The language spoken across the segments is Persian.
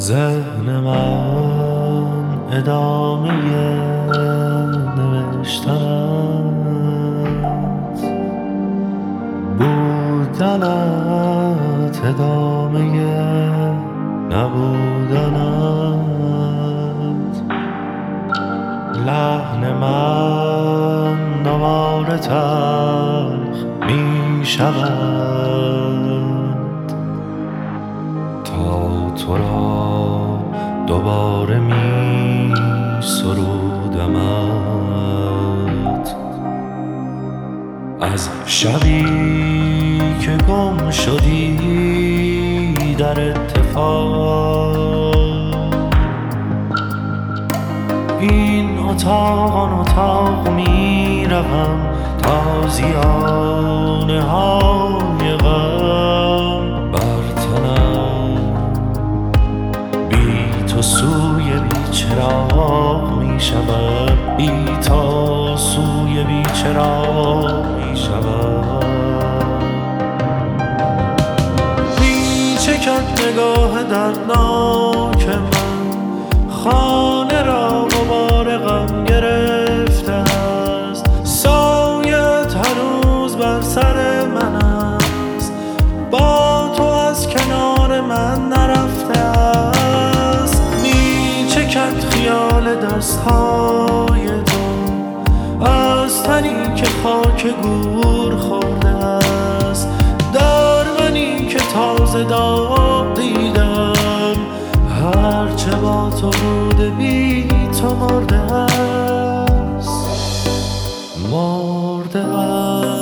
ذهن من ادامه نوشتنت، بودنت ادامه نبودنت، لحن من دوباره تلخ می شود تا تو را دوباره می سرودمت. از شبی که گم شدی در اتفاق، این اتاق آن اتاق می روم تا زیانه های غم بر تنم. بی تو سوی بی چراغ می شود، بی تو سوی بی چراغ می شود. می چکد نگاه دردناک من، خانه را غبار غم گرفته است، سایت هنوز بر سر من است، با تو از کنار من نرفته است. می چکد خیال دستهای تو از تنی که خاک گور خورده است، دامنی که تازه داغ دیدم، هرچه با تو بوده بی تو مرده است، مرده است.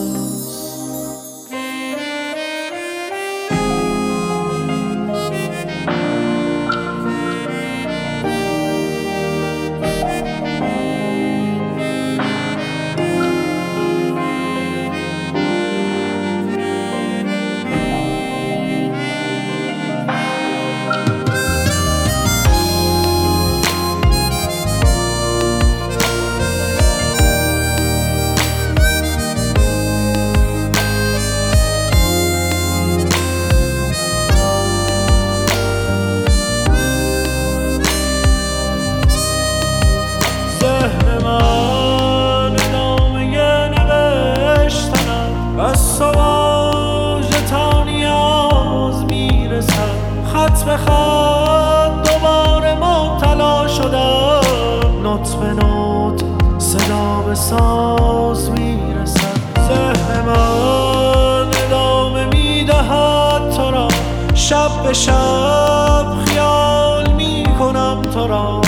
خط به خط دوباره مبتلا شدم، نوت به نوت صدا به ساز میرسد. ذهن من ادامه میدهد تو را، شب به شب خیال میکنم تو را،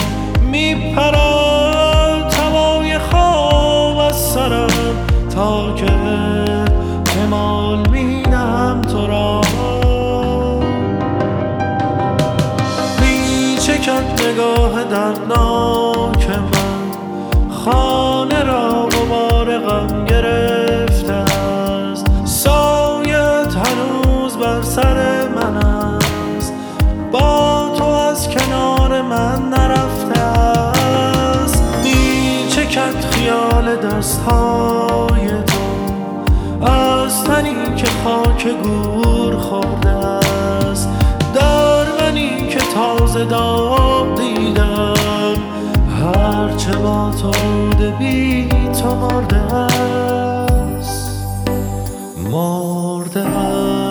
میپرد هوای خواب از سرم تا که احتمال میدهم تو را. چکد نگاه دردناک من، خانه را غبار غم گرفته است، سایت هنوز بر سر من است، با تو از کنار من نرفته است. می چکد خیال دستهای تو از تنی که خاک گور خورده است، دامنی که تازه داغ دیدم، هرچه با تو بوده بی تو مرده است، مرده است.